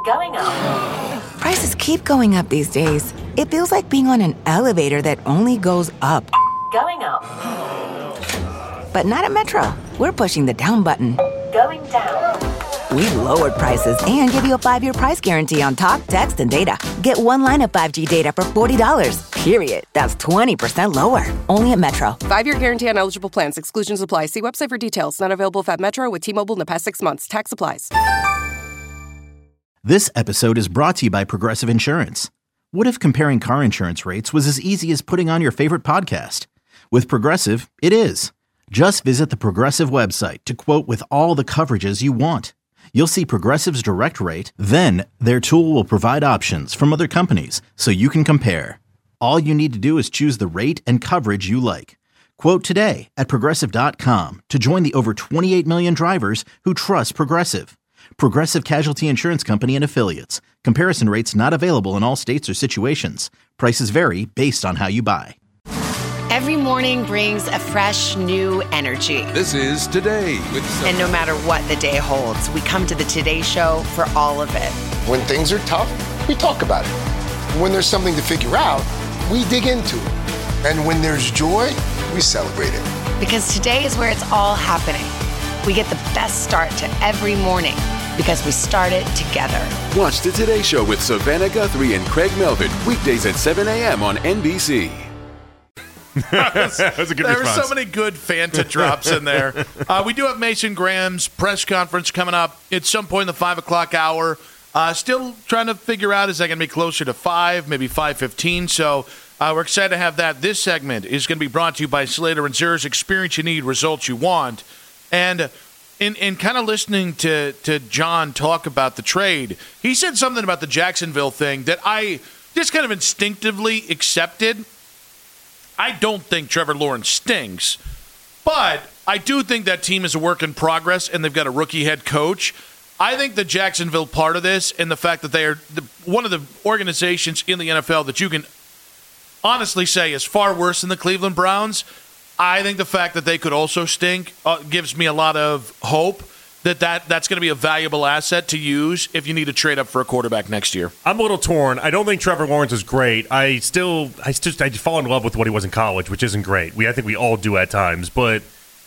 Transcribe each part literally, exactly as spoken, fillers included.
Going up. Prices keep going up these days. It feels like being on an elevator that only goes up. Going up. But not at Metro. We're pushing the down button. Going down. We've lowered prices and give you a five-year price guarantee on talk, text, and data. Get one line of five G data for forty dollars. Period. That's twenty percent lower. Only at Metro. Five-year guarantee on eligible plans. Exclusions apply. See website for details. Not available at Metro with T-Mobile in the past six months. Tax applies. This episode is brought to you by Progressive Insurance. What if comparing car insurance rates was as easy as putting on your favorite podcast? With Progressive, it is. Just visit the Progressive website to quote with all the coverages you want. You'll see Progressive's direct rate, then their tool will provide options from other companies so you can compare. All you need to do is choose the rate and coverage you like. Quote today at Progressive dot com to join the over twenty-eight million drivers who trust Progressive. Progressive Casualty Insurance Company and Affiliates. Comparison rates not available in all states or situations. Prices vary based on how you buy. Every morning brings a fresh, new energy. This is Today with some- And no matter what the day holds, we come to the Today Show for all of it. When things are tough, we talk about it. When there's something to figure out, we dig into it. And when there's joy, we celebrate it. Because today is where it's all happening. We get the best start to every morning because we start it together. Watch the Today Show with Savannah Guthrie and Craig Melvin, weekdays at seven a.m. on N B C. that was, that was a good there response. were so many good Fanta drops in there. Uh, we do have Mason Graham's press conference coming up at some point in the five o'clock hour. Uh, still trying to figure out, is that going to be closer to five, maybe five fifteen? So uh, we're excited to have that. This segment is going to be brought to you by Slater and Zers. Experience you need, results you want. And in, in kind of listening to, to John talk about the trade, he said something about the Jacksonville thing that I just kind of instinctively accepted. I don't think Trevor Lawrence stinks, but I do think that team is a work in progress, and they've got a rookie head coach. I think the Jacksonville part of this and the fact that they are the, one of the organizations in the N F L that you can honestly say is far worse than the Cleveland Browns, I think the fact that they could also stink uh, gives me a lot of hope that, that that's going to be a valuable asset to use if you need to trade up for a quarterback next year. I'm a little torn. I don't think Trevor Lawrence is great. I still, I just, I fall in love with what he was in college, which isn't great. We, I think we all do at times. But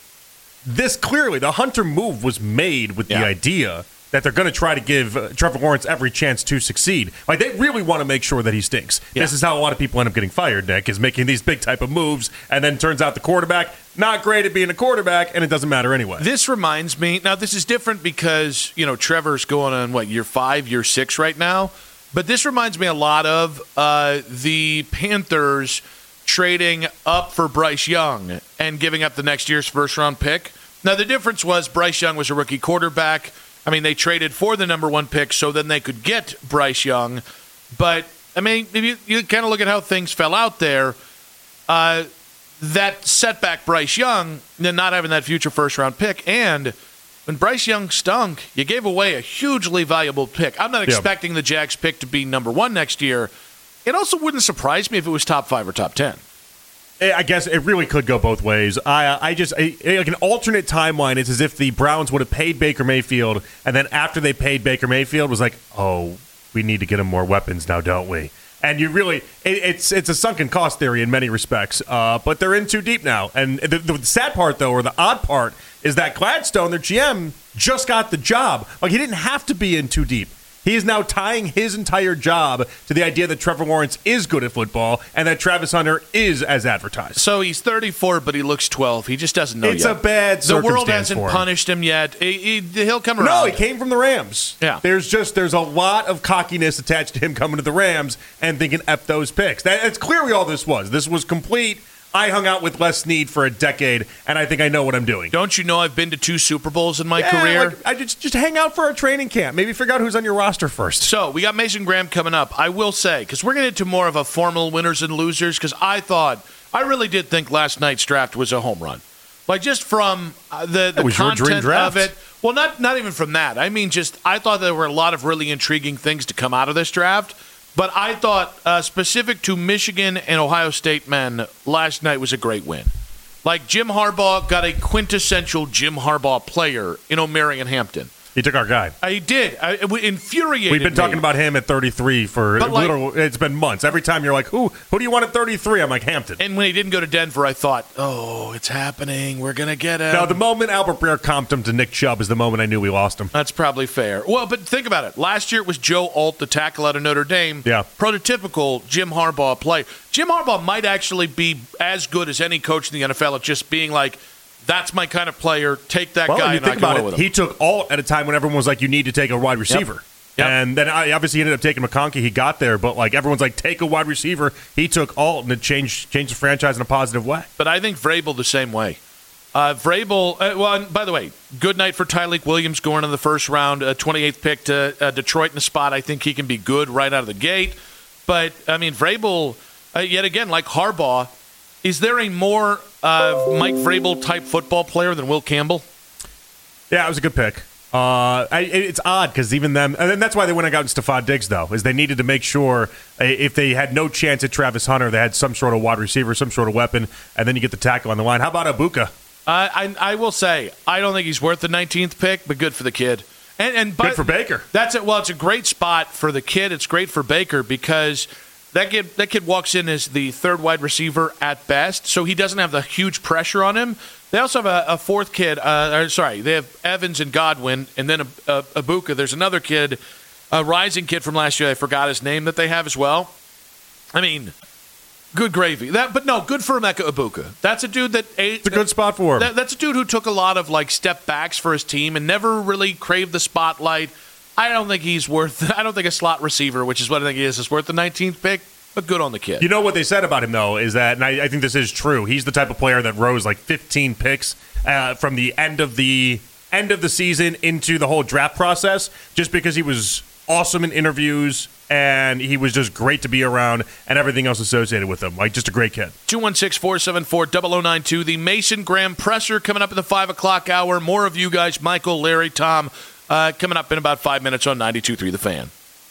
this clearly, the Hunter move was made with yeah. the idea that they're going to try to give uh, Trevor Lawrence every chance to succeed. Like, they really want to make sure that he stinks. Yeah. This is how a lot of people end up getting fired, Nick, is making these big type of moves, and then turns out the quarterback, not great at being a quarterback, and it doesn't matter anyway. This reminds me, now this is different because, you know, Trevor's going on, what, year five, year six right now? But this reminds me a lot of uh, the Panthers trading up for Bryce Young and giving up the next year's first-round pick. Now, the difference was Bryce Young was a rookie quarterback. I mean, they traded for the number one pick so then they could get Bryce Young. But, I mean, if you, you kind of look at how things fell out there, uh, that setback Bryce Young, then not having that future first-round pick, and when Bryce Young stunk, you gave away a hugely valuable pick. I'm not expecting yeah. the Jags pick to be number one next year. It also wouldn't surprise me if it was top five or top ten. I guess it really could go both ways. I I just I, like an alternate timeline. It's as if the Browns would have paid Baker Mayfield, and then after they paid Baker Mayfield, was like, oh, we need to get him more weapons now, don't we? And you really, it, it's it's a sunken cost theory in many respects. Uh, but they're in too deep now. And the, the sad part, though, or the odd part, is that Gladstone, their G M, just got the job. Like, he didn't have to be in too deep. He is now tying his entire job to the idea that Trevor Lawrence is good at football and that Travis Hunter is as advertised. So he's thirty-four, but he looks twelve. He just doesn't know it's yet. It's a bad circumstance. The world hasn't for him. punished him yet. He, he, he'll come around. No, he came from the Rams. Yeah. There's just there's a lot of cockiness attached to him coming to the Rams and thinking F those picks. That, that's clearly all this was. This was complete. I hung out with Les Snead for a decade, and I think I know what I'm doing. Don't you know I've been to two Super Bowls in my yeah, career? Like, I just just hang out for a training camp. Maybe figure out who's on your roster first. So we got Mason Graham coming up. I will say, because we're going to get to more of a formal winners and losers, because I thought, I really did think last night's draft was a home run. Like, just from uh, the, the content of it. Well, not not even from that. I mean, just I thought there were a lot of really intriguing things to come out of this draft. But I thought uh, specific to Michigan and Ohio State men, last night was a great win. Like, Jim Harbaugh got a quintessential Jim Harbaugh player in O'Marion Hampton. He took our guy. I did. I, it infuriated We've been me. talking about him at thirty-three for But, like- literal. It's been months. Every time you're like, who who do you want at thirty-three? I'm like, Hampton. And when he didn't go to Denver, I thought, oh, it's happening. We're going to get him. Now, the moment Albert Breer comped him to Nick Chubb is the moment I knew we lost him. That's probably fair. Well, but think about it. Last year it was Joe Alt, the tackle out of Notre Dame. Yeah. Prototypical Jim Harbaugh play. Jim Harbaugh might actually be as good as any coach in the N F L at just being like, that's my kind of player. Take that Well, guy and you and I think can about win it, with him. he took Alt at a time when everyone was like, you need to take a wide receiver. Yep. And then I obviously ended up taking McConkey. He got there, but like everyone's like, take a wide receiver. He took Alt and it changed, changed the franchise in a positive way. But I think Vrabel the same way. Uh, Vrabel, uh, well, and by the way, good night for Tyreek Williams going in the first round, uh, twenty-eighth pick to uh, Detroit in the spot. I think he can be good right out of the gate. But, I mean, Vrabel, uh, yet again, like Harbaugh, is there a more uh, Mike Vrabel type football player than Will Campbell? Yeah, it was a good pick. Uh, I, it's odd because even them, and then that's why they went and got Stephon Diggs, though, is they needed to make sure uh, if they had no chance at Travis Hunter, they had some sort of wide receiver, some sort of weapon, and then you get the tackle on the line. How about Ibuka? Uh, I, I will say, I don't think he's worth the nineteenth pick, but good for the kid. And, and but Good for Baker. That's it. Well, it's a great spot for the kid. It's great for Baker because that kid that kid walks in as the third wide receiver at best, so he doesn't have the huge pressure on him. They also have a, a fourth kid. Uh, or, sorry, they have Evans and Godwin, and then a, a, Ibuka. There's another kid, a rising kid from last year. I forgot his name that they have as well. I mean, good gravy. That, but no, good for Emeka Ibuka. That's a dude that ate. It's a good spot for him. That, that's a dude who took a lot of like step backs for his team and never really craved the spotlight. I don't think he's worth. I don't think a slot receiver, which is what I think he is, is worth the nineteenth pick. But good on the kid. You know what they said about him, though, is that, and I, I think this is true, he's the type of player that rose like fifteen picks uh, from the end of the end of the season into the whole draft process just because he was awesome in interviews and he was just great to be around and everything else associated with him. Like, just a great kid. two one six, four seven four, zero zero nine two. The Mason Graham presser coming up at the five o'clock hour. More of you guys, Michael, Larry, Tom, uh, coming up in about five minutes on ninety-two point three The Fan.